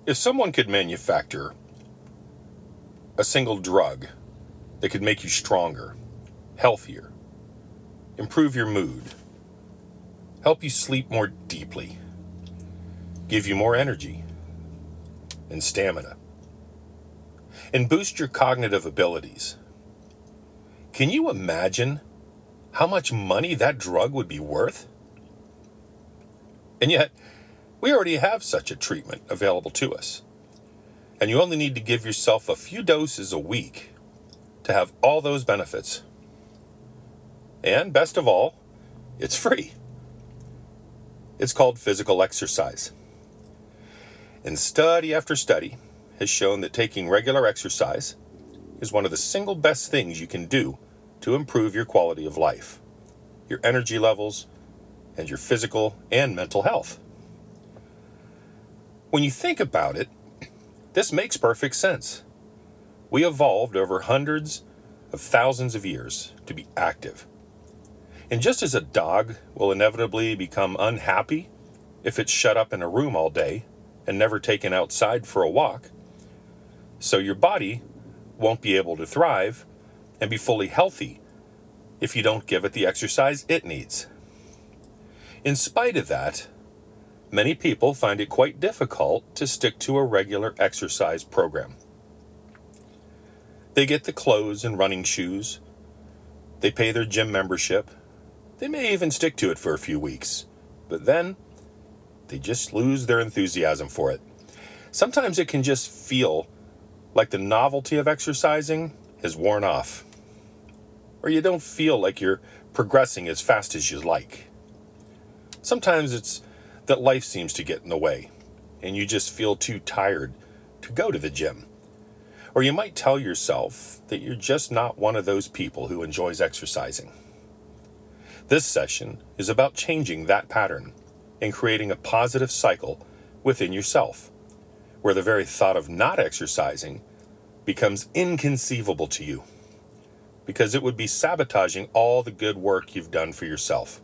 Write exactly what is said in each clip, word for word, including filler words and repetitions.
If someone could manufacture a single drug that could make you stronger, healthier, improve your mood, help you sleep more deeply, give you more energy and stamina, and boost your cognitive abilities, can you imagine how much money that drug would be worth? And yet, we already have such a treatment available to us. And you only need to give yourself a few doses a week to have all those benefits. And best of all, it's free. It's called physical exercise. And study after study has shown that taking regular exercise is one of the single best things you can do to improve your quality of life, your energy levels, and your physical and mental health. When you think about it, this makes perfect sense. We evolved over hundreds of thousands of years to be active. And just as a dog will inevitably become unhappy if it's shut up in a room all day and never taken outside for a walk, so your body won't be able to thrive and be fully healthy if you don't give it the exercise it needs. In spite of that, many people find it quite difficult to stick to a regular exercise program. They get the clothes and running shoes. They pay their gym membership. They may even stick to it for a few weeks, but then they just lose their enthusiasm for it. Sometimes it can just feel like the novelty of exercising has worn off, or you don't feel like you're progressing as fast as you'd like. Sometimes it's that life seems to get in the way, and you just feel too tired to go to the gym. Or you might tell yourself that you're just not one of those people who enjoys exercising. This session is about changing that pattern and creating a positive cycle within yourself, where the very thought of not exercising becomes inconceivable to you, because it would be sabotaging all the good work you've done for yourself.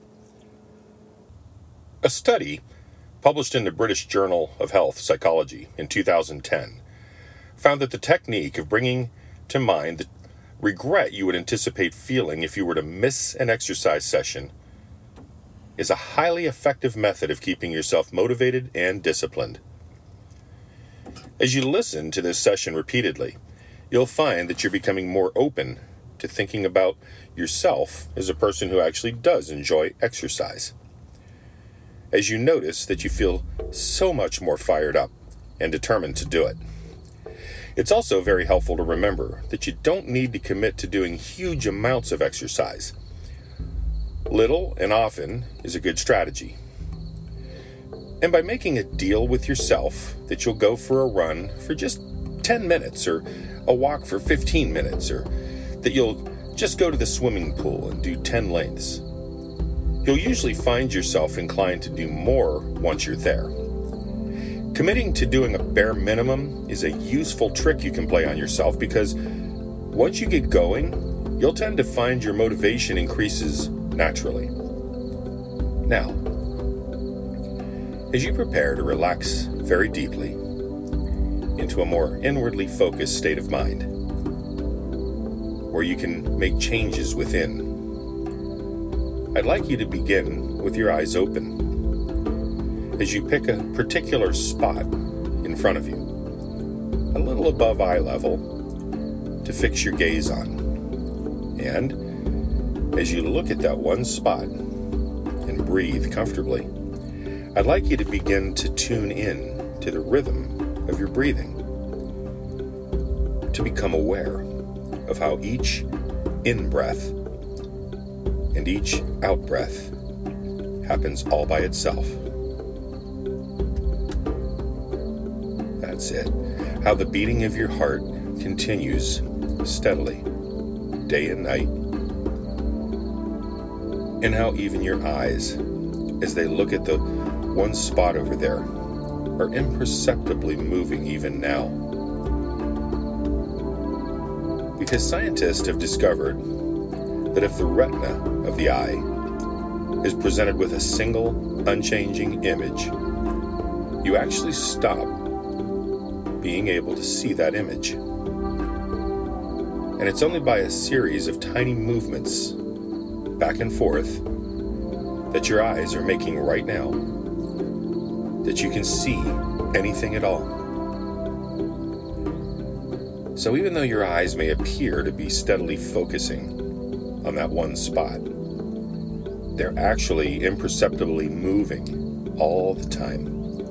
A study published in the British Journal of Health Psychology in two thousand ten found that the technique of bringing to mind the regret you would anticipate feeling if you were to miss an exercise session is a highly effective method of keeping yourself motivated and disciplined. As you listen to this session repeatedly, you'll find that you're becoming more open to thinking about yourself as a person who actually does enjoy exercise. As you notice that you feel so much more fired up and determined to do it. It's also very helpful to remember that you don't need to commit to doing huge amounts of exercise. Little and often is a good strategy. And by making a deal with yourself that you'll go for a run for just ten minutes or a walk for fifteen minutes or that you'll just go to the swimming pool and do ten lengths, you'll usually find yourself inclined to do more once you're there. Committing to doing a bare minimum is a useful trick you can play on yourself because once you get going, you'll tend to find your motivation increases naturally. Now, as you prepare to relax very deeply into a more inwardly focused state of mind, where you can make changes within, I'd like you to begin with your eyes open as you pick a particular spot in front of you, a little above eye level, to fix your gaze on. And as you look at that one spot and breathe comfortably, I'd like you to begin to tune in to the rhythm of your breathing, to become aware of how each in-breath and each out-breath happens all by itself. That's it. How the beating of your heart continues steadily, day and night. And how even your eyes, as they look at the one spot over there, are imperceptibly moving even now. Because scientists have discovered that if the retina of the eye is presented with a single, unchanging image, you actually stop being able to see that image. And it's only by a series of tiny movements back and forth that your eyes are making right now that you can see anything at all. So even though your eyes may appear to be steadily focusing on that one spot, they're actually imperceptibly moving all the time.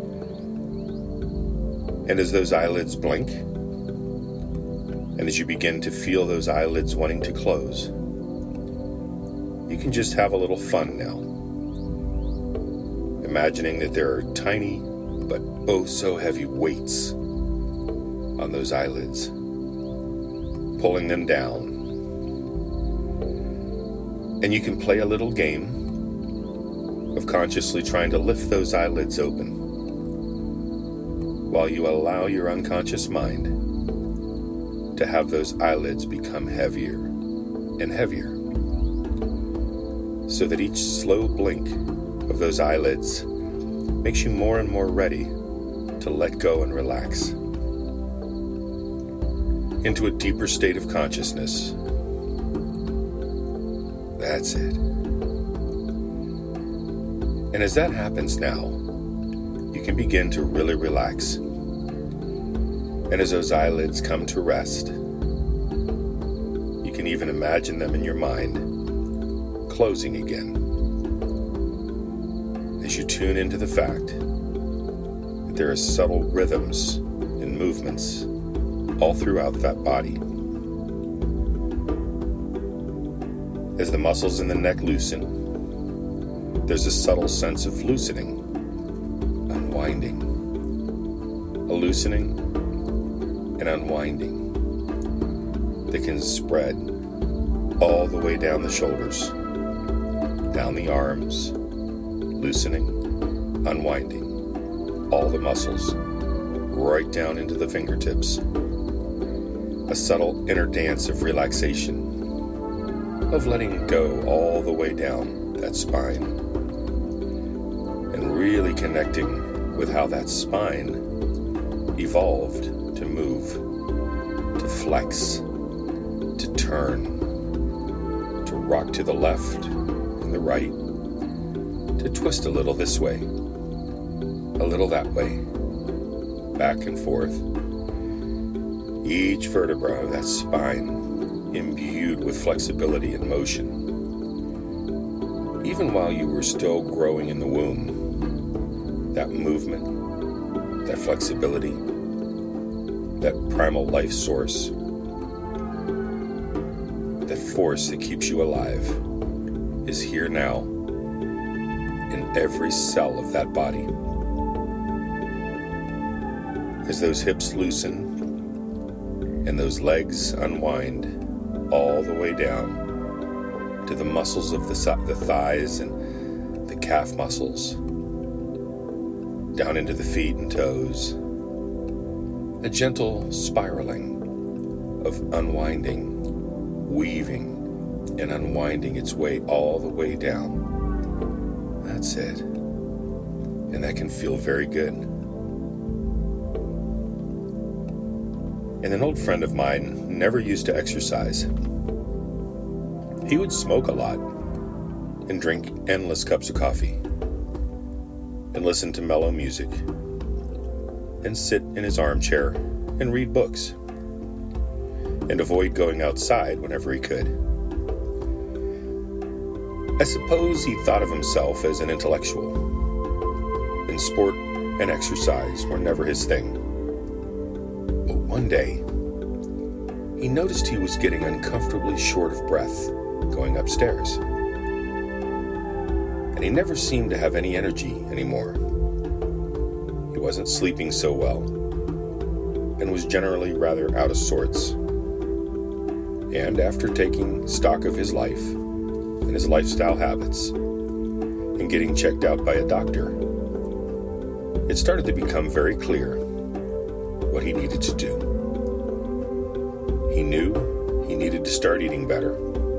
And as those eyelids blink, and as you begin to feel those eyelids wanting to close, you can just have a little fun now, imagining that there are tiny but oh so heavy weights on those eyelids, pulling them down. And you can play a little game of consciously trying to lift those eyelids open while you allow your unconscious mind to have those eyelids become heavier and heavier, so that each slow blink of those eyelids makes you more and more ready to let go and relax into a deeper state of consciousness. That's it. And as that happens now, you can begin to really relax. And as those eyelids come to rest, you can even imagine them in your mind closing again, as you tune into the fact that there are subtle rhythms and movements all throughout that body. As the muscles in the neck loosen, there's a subtle sense of loosening, unwinding, a loosening and unwinding that can spread all the way down the shoulders, down the arms, loosening, unwinding all the muscles, right down into the fingertips. A subtle inner dance of relaxation, of letting go all the way down that spine, and really connecting with how that spine evolved to move, to flex, to turn, to rock to the left and the right, to twist a little this way, a little that way, back and forth. Each vertebra of that spine imbued with flexibility and motion. Even while you were still growing in the womb, that movement, that flexibility, that primal life source, that force that keeps you alive, is here now in every cell of that body. As those hips loosen and those legs unwind all the way down to the muscles of the, the thighs and the calf muscles, down into the feet and toes, a gentle spiraling of unwinding, weaving, and unwinding its way all the way down. That's it. And that can feel very good. And an old friend of mine never used to exercise. He would smoke a lot and drink endless cups of coffee and listen to mellow music and sit in his armchair and read books and avoid going outside whenever he could. I suppose he thought of himself as an intellectual, and sport and exercise were never his thing. But one day, he noticed he was getting uncomfortably short of breath going upstairs. And he never seemed to have any energy anymore. He wasn't sleeping so well, and was generally rather out of sorts. And after taking stock of his life and his lifestyle habits, and getting checked out by a doctor, it started to become very clear what he needed to do. He knew he needed to start eating better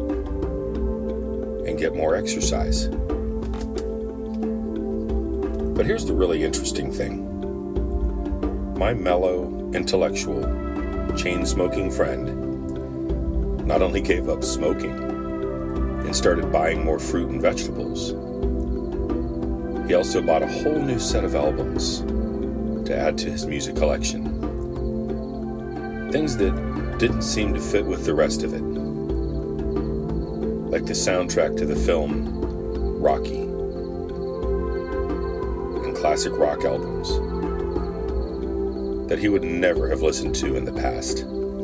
and get more exercise. But here's the really interesting thing. my mellow, intellectual, chain-smoking friend not only gave up smoking and started buying more fruit and vegetables, he also bought a whole new set of albums to add to his music collection. Things that didn't seem to fit with the rest of it, like the soundtrack to the film Rocky and classic rock albums that he would never have listened to in the past.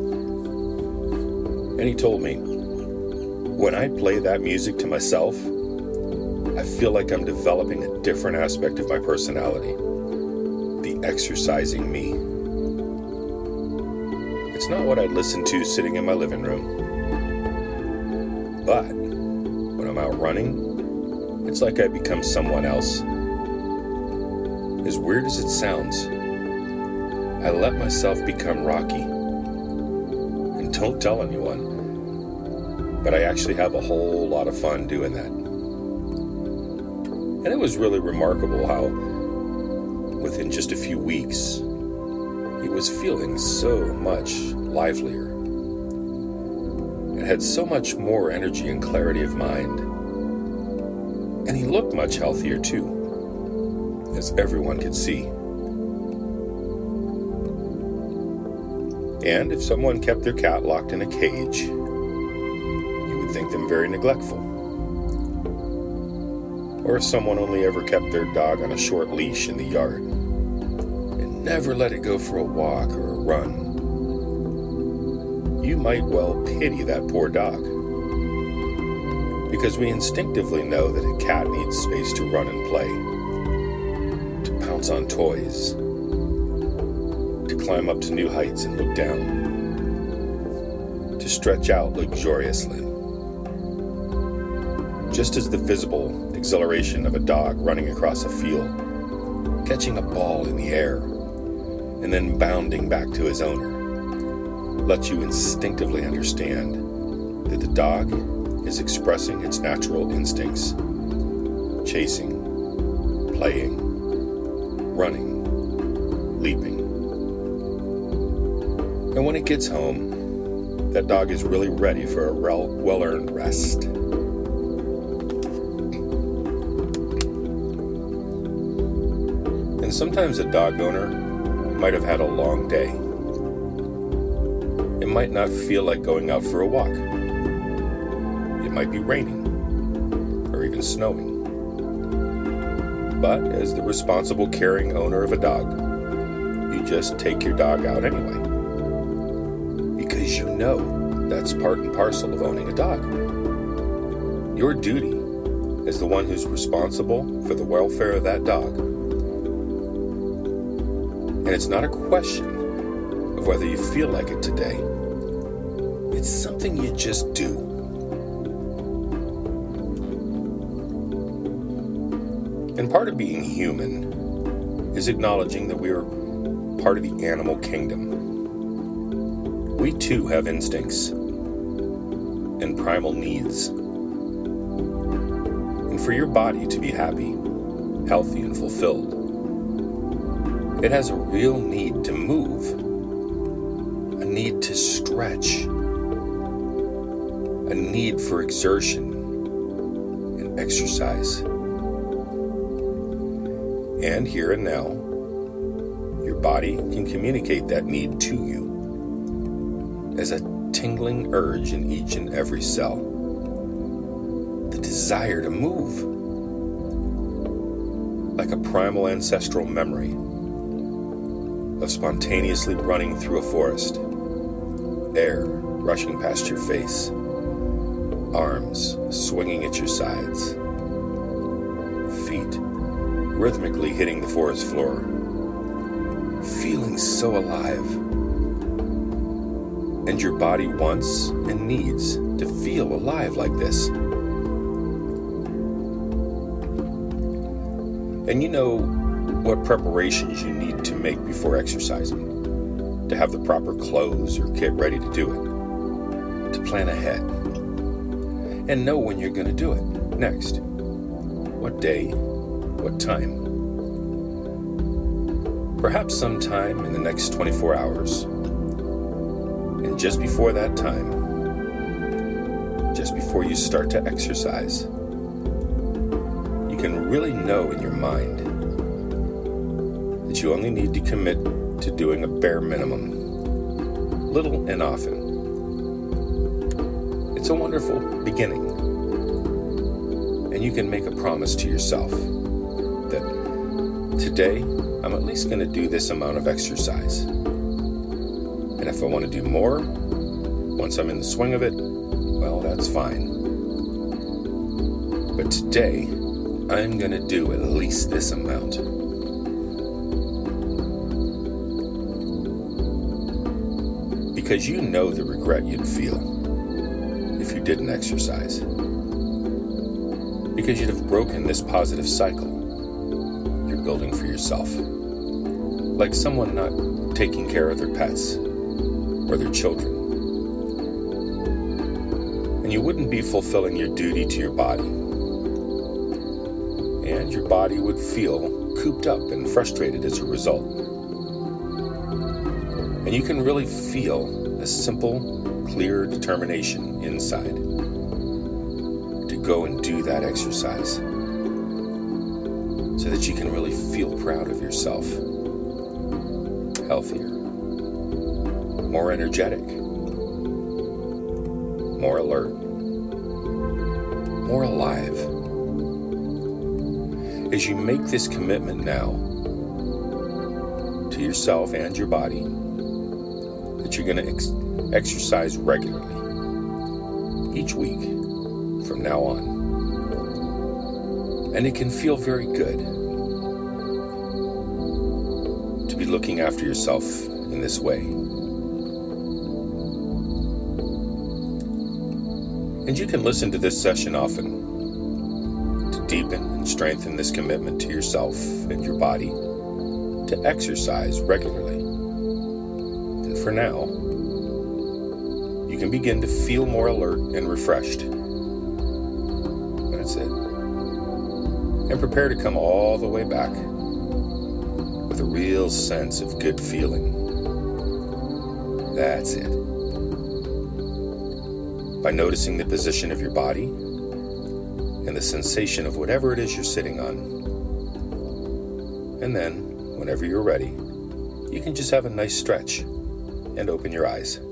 And he told me, when I play that music to myself, I feel like I'm developing a different aspect of my personality, the exercising me. It's not what I'd listen to sitting in my living room, but when I'm out running, it's like I become someone else. As weird as it sounds, I let myself become Rocky. And don't tell anyone, but I actually have a whole lot of fun doing that. And it was really remarkable how, within just a few weeks, he was feeling so much livelier and had so much more energy and clarity of mind. And he looked much healthier too, as everyone could see. And if someone kept their cat locked in a cage, you would think them very neglectful. Or if someone only ever kept their dog on a short leash in the yard and never let it go for a walk or a run, you might well pity that poor dog. Because we instinctively know that a cat needs space to run and play, to pounce on toys, to climb up to new heights and look down, to stretch out luxuriously. Just as the visible exhilaration of a dog running across a field, catching a ball in the air, and then bounding back to his owner, lets you instinctively understand that the dog is expressing its natural instincts, chasing, playing, running, leaping. And when it gets home, that dog is really ready for a well-earned rest. And sometimes a dog owner might have had a long day. It might not feel like going out for a walk. It might be raining or even snowing. But as the responsible, caring owner of a dog, you just take your dog out anyway. Because you know that's part and parcel of owning a dog. Your duty as the one who's responsible for the welfare of that dog. And it's not a question of whether you feel like it today. It's something you just do. And part of being human is acknowledging that we are part of the animal kingdom. We too have instincts and primal needs. And for your body to be happy, healthy, and fulfilled, it has a real need to move, a need to stretch, a need for exertion and exercise. And here and now, your body can communicate that need to you as a tingling urge in each and every cell. The desire to move, like a primal ancestral memory of spontaneously running through a forest, air rushing past your face, arms swinging at your sides, feet rhythmically hitting the forest floor, feeling so alive. And your body wants and needs to feel alive like this. And you know what preparations you need to make before exercising, to have the proper clothes or kit ready to do it, to plan ahead, and know when you're going to do it next, what day, what time. perhaps sometime in the next twenty-four hours. And just before that time, just before you start to exercise, you can really know in your mind that you only need to commit to doing a bare minimum, little and often. It's a wonderful beginning. And you can make a promise to yourself that today I'm at least going to do this amount of exercise. And if I want to do more, once I'm in the swing of it, well, that's fine. But today, I'm going to do at least this amount. Because you know the regret you'd feel if you didn't exercise. Because you'd have broken this positive cycle you're building for yourself. Like someone not taking care of their pets or their children. And you wouldn't be fulfilling your duty to your body. And your body would feel cooped up and frustrated as a result. And you can really feel a simple, clear determination inside to go and do that exercise so that you can really feel proud of yourself. Healthier, more energetic, more alert, more alive. As you make this commitment now to yourself and your body that you're going to ex- exercise regularly each week from now on. And it can feel very good to be looking after yourself in this way. And you can listen to this session often to deepen and strengthen this commitment to yourself and your body to exercise regularly. And for now, you can begin to feel more alert and refreshed. That's it. And prepare to come all the way back with a real sense of good feeling. That's it. By noticing the position of your body and the sensation of whatever it is you're sitting on. And then, whenever you're ready, you can just have a nice stretch and open your eyes.